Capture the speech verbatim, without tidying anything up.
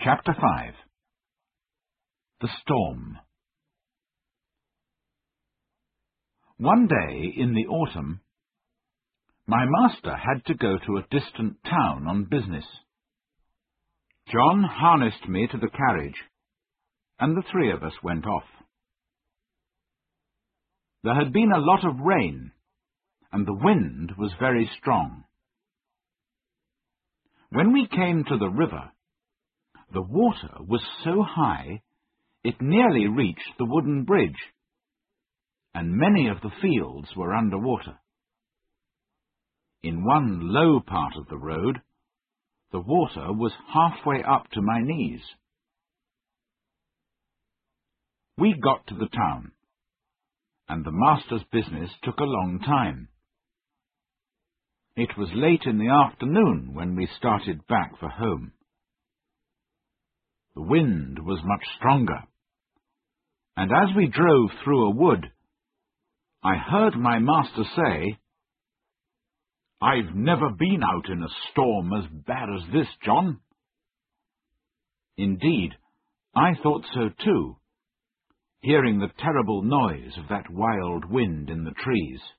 Chapter five. The Storm. One day in the autumn, my master had to go to a distant town on business. John harnessed me to the carriage, and the three of us went off. There had been a lot of rain, and the wind was very strong. When we came to the river, the water was so high it nearly reached the wooden bridge, and many of the fields were under water. In one low part of the road, the water was halfway up to my knees. We got to the town, and the master's business took a long time. It was late in the afternoon when we started back for home. The wind was much stronger, and as we drove through a wood, I heard my master say, "I've never been out in a storm as bad as this, John." Indeed, I thought so too, hearing the terrible noise of that wild wind in the trees.